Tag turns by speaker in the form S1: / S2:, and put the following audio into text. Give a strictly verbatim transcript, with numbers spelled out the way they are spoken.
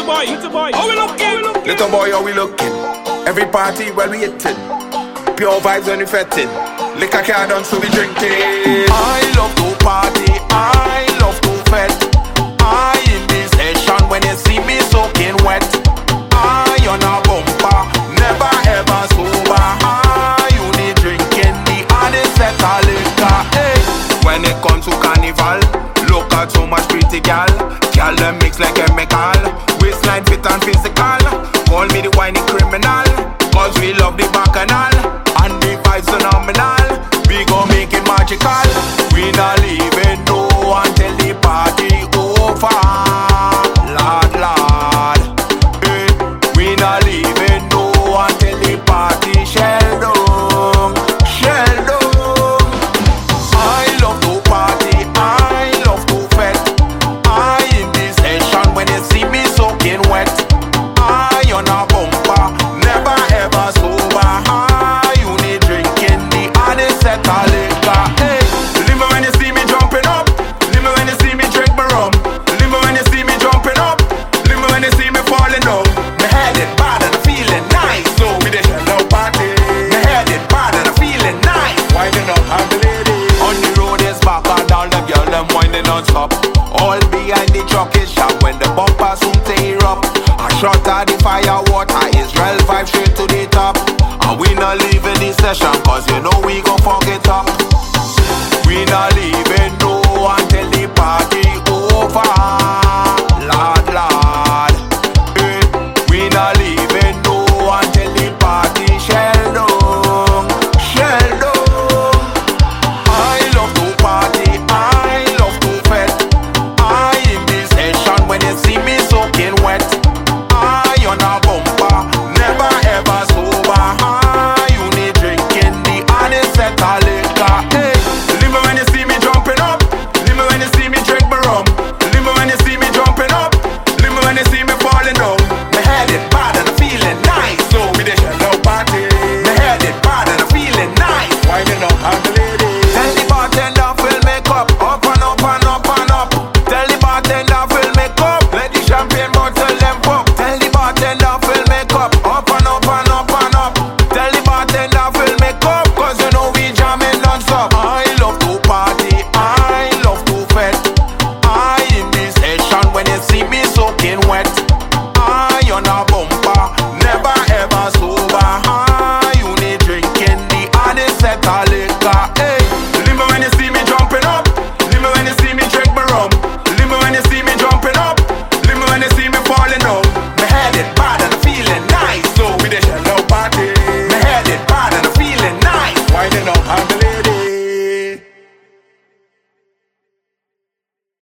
S1: boy, little boy, how we looking?
S2: Little boy, how we looking? Every party when we hitting, pure vibes when we fetting. Liquor car done, so we drinking. I love to party, I love to fet. I in this session when you see me soaking wet. I on a bumper, never ever sober. I only drinking the honest set of liquor. Hey. When it comes to carnival, look at so much pretty gal. Gal them mix like chemical, waistline fit and physical. Call me the whiny criminal, cause we love the bacchanal. And the vibes phenomenal, we gon' make it magical. We not leaving no until the party over. Lord, Lord, hey. We not leaving no until the party shell down, shell down. I love to party, I love to fet. I in this session when you see me soaking wet. I on a bumper, never ever sober. I only drinking the honest set of liquor. Hey, leave me when you see me jumping up. Leave me when you see me drink my rum. Leave me when you see me jumping up. Leave me when you see me falling down. My head is bad and I'm feeling nice. So we the shell out party. My head is bad and I'm feeling nice. Winding up on the lady. On the road is back and down the girl them winding non-stop. All behind the truck is sharp when the bumper soon tear up. A shot of the fire water, Israel vibe straight to the top. And we not leaving this session cause you know we gon' fuck it up. We not leaving